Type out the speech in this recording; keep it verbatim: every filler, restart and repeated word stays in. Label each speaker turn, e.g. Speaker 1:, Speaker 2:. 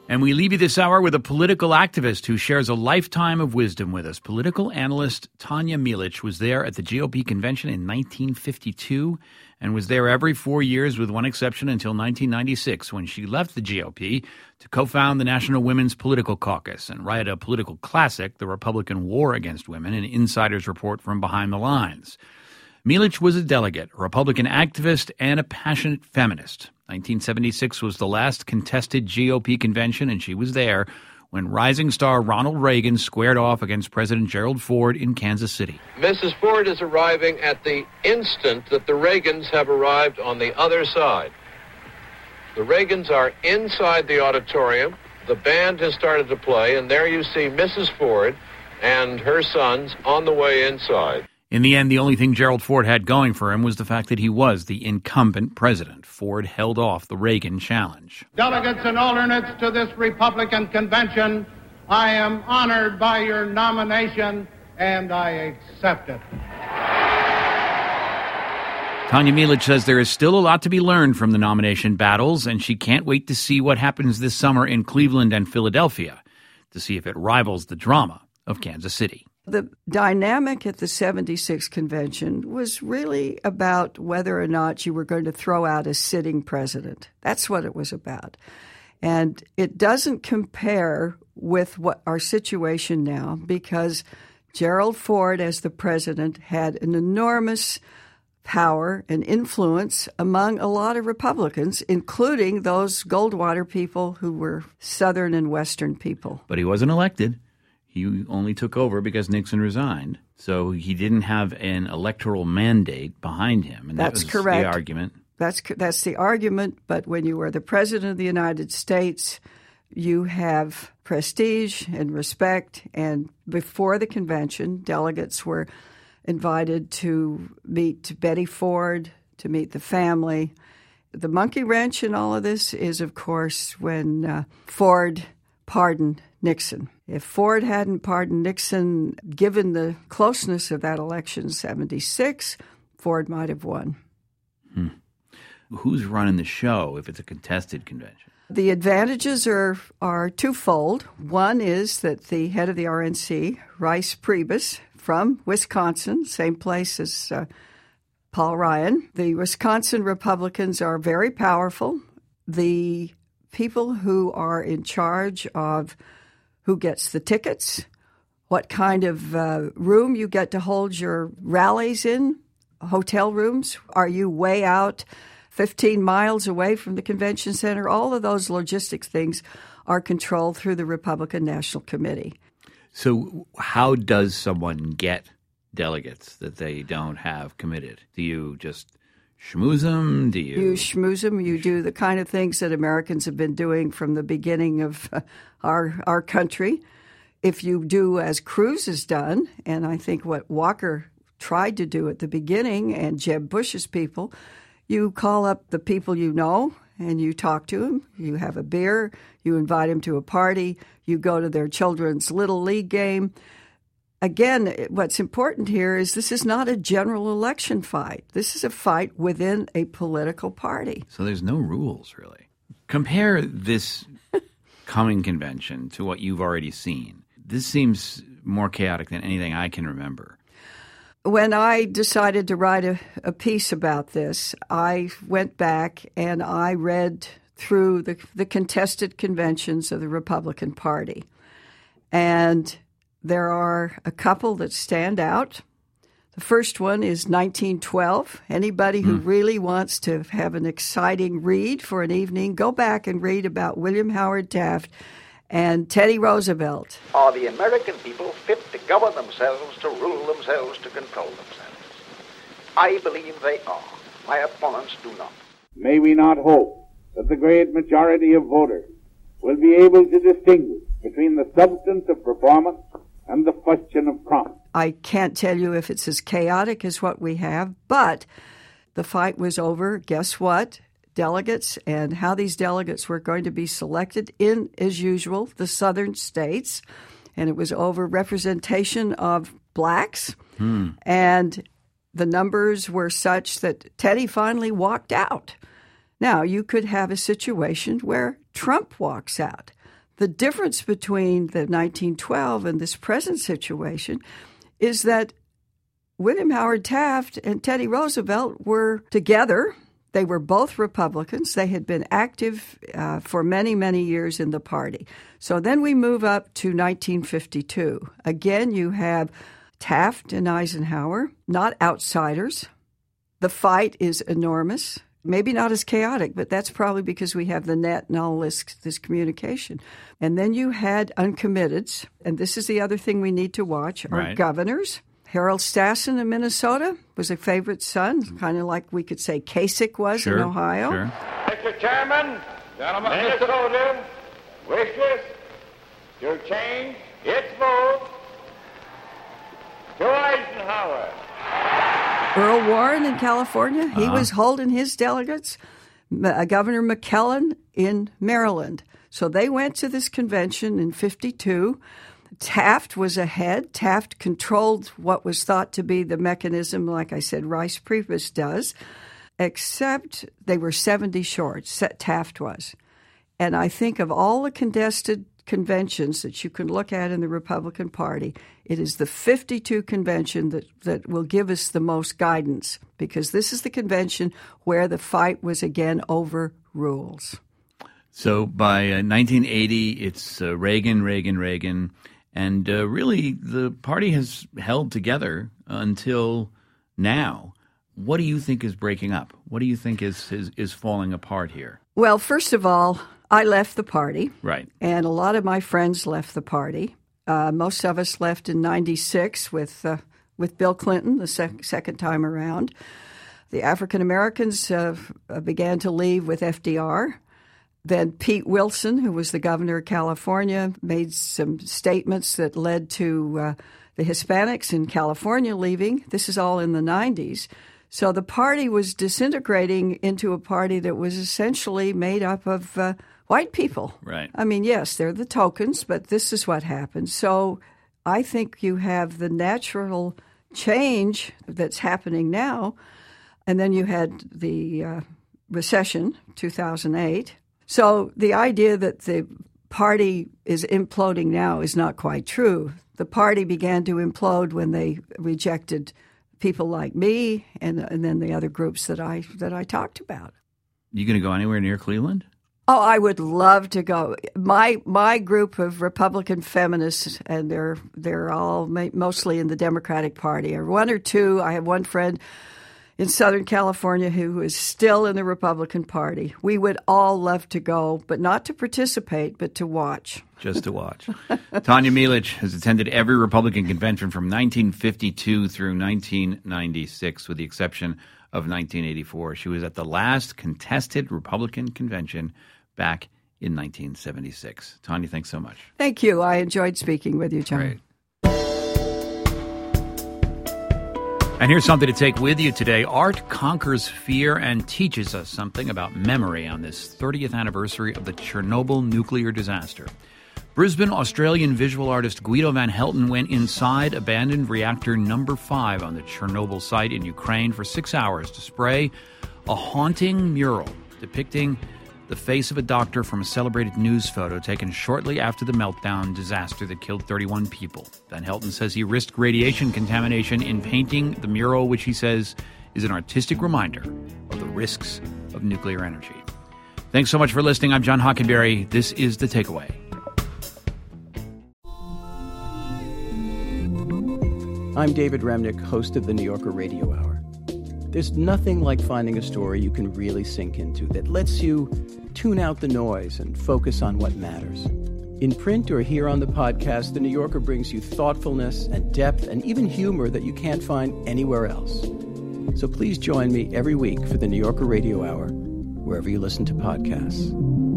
Speaker 1: And we leave you this hour with a political activist who shares a lifetime of wisdom with us. Political analyst Tanya Milich was there at the G O P convention in nineteen fifty-two and was there every four years with one exception until nineteen ninety-six when she left the G O P to co-found the National Women's Political Caucus and write a political classic, The Republican War Against Women, an insider's report from behind the lines. Milich was a delegate, a Republican activist, and a passionate feminist. nineteen seventy-six was the last contested G O P convention, and she was there when rising star Ronald Reagan squared off against President Gerald Ford in Kansas City.
Speaker 2: Missus Ford is arriving at the instant that the Reagans have arrived on the other side. The Reagans are inside the auditorium. The band has started to play, and there you see Missus Ford and her sons on the way inside.
Speaker 1: In the end, the only thing Gerald Ford had going for him was the fact that he was the incumbent president. Ford held off the Reagan challenge.
Speaker 3: Delegates and alternates to this Republican convention, I am honored by your nomination, and I accept it.
Speaker 1: Tanya Milich says there is still a lot to be learned from the nomination battles, and she can't wait to see what happens this summer in Cleveland and Philadelphia to see if it rivals the drama of Kansas City.
Speaker 4: The dynamic at the seventy-six convention was really about whether or not you were going to throw out a sitting president. That's what it was about. And it doesn't compare with what our situation now because Gerald Ford, as the president, had an enormous power and influence among a lot of Republicans, including those Goldwater people who were Southern and Western people.
Speaker 1: But he wasn't elected. He only took over because Nixon resigned. So he didn't have an electoral mandate behind him. And
Speaker 4: That's
Speaker 1: that was
Speaker 4: correct.
Speaker 1: the argument.
Speaker 4: That's that's the argument. But when you are the president of the United States, you have prestige and respect. And before the convention, delegates were invited to meet Betty Ford, to meet the family. The monkey wrench in all of this is, of course, when uh, Ford pardoned Nixon. If Ford hadn't pardoned Nixon, given the closeness of that election in seventy-six, Ford might have won.
Speaker 1: Hmm. Who's running the show if it's a contested convention?
Speaker 4: The advantages are, are twofold. One is that the head of the R N C, Reince Priebus, from Wisconsin, same place as uh, Paul Ryan. The Wisconsin Republicans are very powerful. The people who are in charge of who gets the tickets, what kind of uh, room you get to hold your rallies in, hotel rooms. Are you way out fifteen miles away from the convention center? All of those logistic things are controlled through the Republican National Committee.
Speaker 1: So how does someone get delegates that they don't have committed? Do you just schmooze them? Do you...
Speaker 4: You schmooze them. You do the kind of things that Americans have been doing from the beginning of uh, our our country. If you do as Cruz has done, and I think what Walker tried to do at the beginning, and Jeb Bush's people, you call up the people you know, and you talk to them. You have a beer. You invite them to a party. You go to their children's Little League game. Again, what's important here is this is not a general election fight. This is a fight within a political party.
Speaker 1: So there's no rules, really. Compare this coming convention to what you've already seen. This seems more chaotic than anything I can remember.
Speaker 4: When I decided to write a, a piece about this, I went back and I read through the, the contested conventions of the Republican Party. And there are a couple that stand out. The first one is nineteen twelve. Anybody who mm. really wants to have an exciting read for an evening, go back and read about William Howard Taft and Teddy Roosevelt.
Speaker 5: Are the American people fit to govern themselves, to rule themselves, to control themselves? I believe they are. My opponents do not.
Speaker 6: May we not hope that the great majority of voters will be able to distinguish between the substance of performance and the question of promise?
Speaker 4: I can't tell you if it's as chaotic as what we have, but the fight was over. Guess what? Delegates and how these delegates were going to be selected in, as usual, the southern states. And it was over representation of blacks. Hmm. And the numbers were such that Teddy finally walked out. Now, you could have a situation where Trump walks out. The difference between the nineteen twelve and this present situation is that William Howard Taft and Teddy Roosevelt were together. They were both Republicans. They had been active uh, for many, many years in the party. So then we move up to nineteen fifty-two. Again, you have Taft and Eisenhower, not outsiders. The fight is enormous. Maybe not as chaotic, but that's probably because we have the net and all this, this communication. And then you had uncommitteds, and this is the other thing we need to watch, are
Speaker 1: Right.
Speaker 4: governors. Harold Stassen in Minnesota was a favorite son, kind of like we could say Kasich was
Speaker 1: Sure,
Speaker 4: in Ohio.
Speaker 1: sure.
Speaker 7: Mister Chairman, gentlemen, Minnesota wishes to change its vote to Eisenhower.
Speaker 4: Earl Warren in California, he
Speaker 1: Uh-huh.
Speaker 4: was holding his delegates. M- uh, Governor McClellan in Maryland. So they went to this convention in fifty-two. Taft was ahead. Taft controlled what was thought to be the mechanism, like I said, Rice Priebus does, except they were seventy short, Taft was. And I think of all the contested conventions that you can look at in the Republican Party, it is the fifty-two convention that, that will give us the most guidance, because this is the convention where the fight was again over rules.
Speaker 1: So by uh, nineteen eighty, it's uh, Reagan, Reagan, Reagan. And uh, really, the party has held together until now. What do you think is breaking up? What do you think is is, is falling apart here?
Speaker 4: Well, first of all, I left the party.
Speaker 1: Right.
Speaker 4: And a lot of my friends left the party. Uh, most of us left in ninety-six with uh, with Bill Clinton the sec- second time around. The African Americans uh, began to leave with F D R. Then Pete Wilson, who was the governor of California, made some statements that led to uh, the Hispanics in California leaving. This is all in the nineties. So the party was disintegrating into a party that was essentially made up of uh, white people.
Speaker 1: Right.
Speaker 4: I mean, yes, they're the tokens, but this is what happened. So I think you have the natural change that's happening now, and then you had the uh, recession, two thousand eight. So the idea that the party is imploding now is not quite true. The party began to implode when they rejected people like me and, and then the other groups that I that I talked about.
Speaker 1: You going to go anywhere near Cleveland?
Speaker 4: Oh, I would love to go. My my group of Republican feminists, and they're they're all ma- mostly in the Democratic Party, or one or two. I have one friend in Southern California who is still in the Republican Party. We would all love to go, but not to participate, but to watch.
Speaker 1: Just to watch. Tanya Milich has attended every Republican convention from nineteen fifty-two through nineteen ninety-six, with the exception of nineteen eighty-four. She was at the last contested Republican convention back in nineteen seventy-six. Tanya, thanks so much.
Speaker 4: Thank you. I enjoyed speaking with you, John.
Speaker 1: Great. And here's something to take with you today. Art conquers fear and teaches us something about memory on this thirtieth anniversary of the Chernobyl nuclear disaster. Brisbane, Australian visual artist Guido van Helten went inside abandoned reactor number five on the Chernobyl site in Ukraine for six hours to spray a haunting mural depicting the face of a doctor from a celebrated news photo taken shortly after the meltdown disaster that killed thirty-one people. Van Helten says he risked radiation contamination in painting the mural, which he says is an artistic reminder of the risks of nuclear energy. Thanks so much for listening. I'm John Hockenberry. This is The Takeaway.
Speaker 8: I'm David Remnick, host of the New Yorker Radio Hour. There's nothing like finding a story you can really sink into that lets you tune out the noise and focus on what matters. In print or here on the podcast, The New Yorker brings you thoughtfulness and depth and even humor that you can't find anywhere else. So please join me every week for the New Yorker Radio Hour, wherever you listen to podcasts.